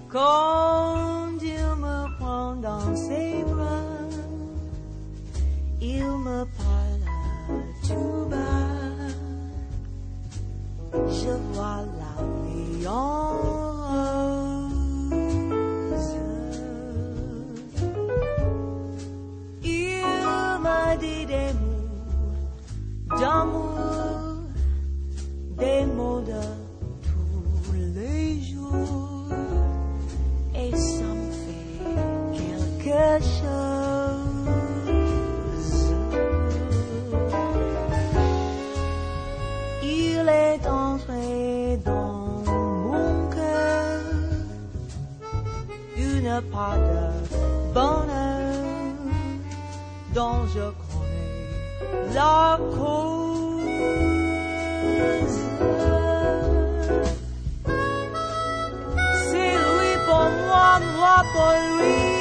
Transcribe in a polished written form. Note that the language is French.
Quand il me prend dans ses bras, il me parle tout bas. Je vois la vie en rose. Il m'a dit des mots d'amour, des mots de tous les jours, et ça me fait quelque chose. Il est entré dans mon cœur une part de bonheur dont je connais la cause. C'est lui pour moi, moi pour lui.